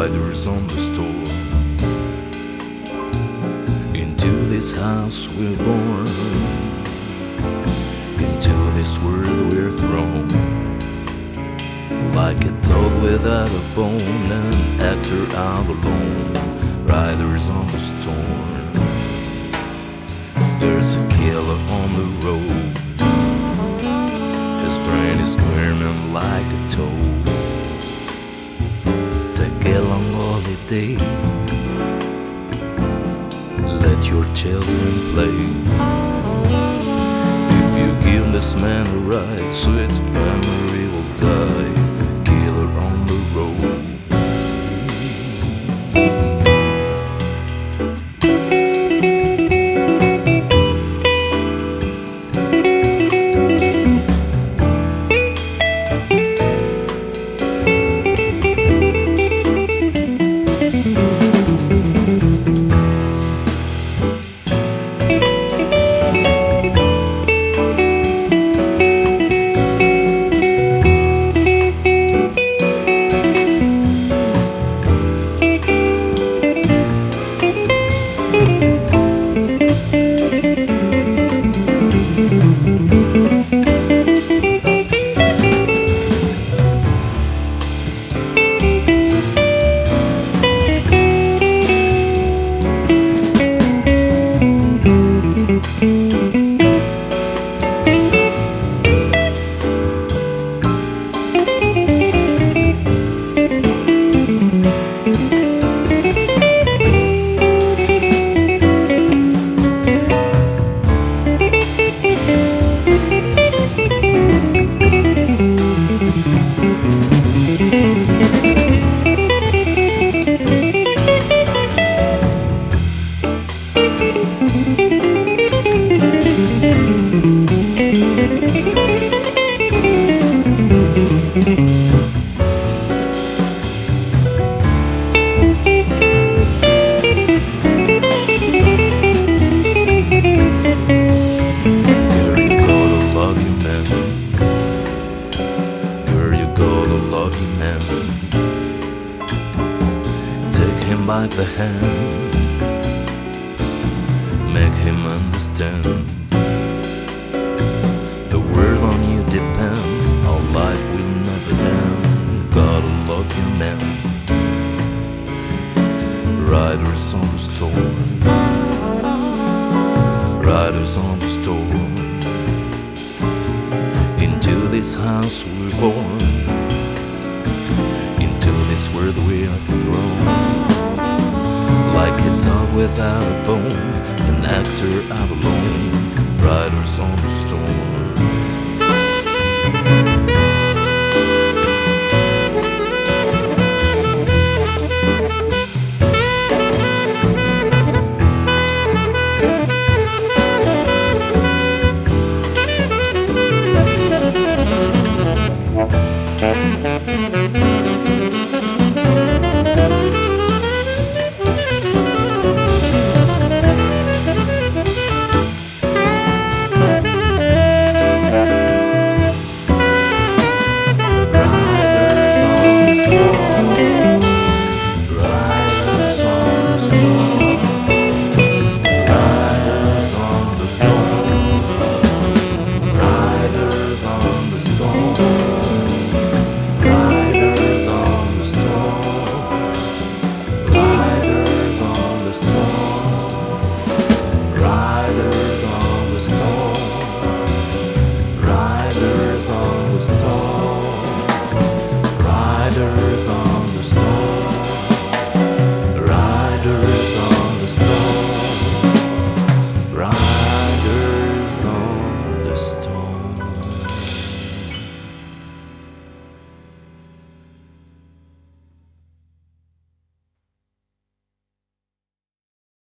riders on the storm. Into this house we're born, into this world we're thrown. Like a dog without a bone, an actor out alone, riders on the storm. There's a killer on the road, his brain is squirming like a toad. Take a long holiday, let your children play. If you give this man a ride, sweet memory will die. Killer on the road. Take him by the hand, make him understand. The world on you depends, our life will never end. Gotta love you, man. Riders on the storm, riders on the storm. Into this house we're born, into this world we are thrown. Like a dog without a bone, an actor out alone, riders on the storm.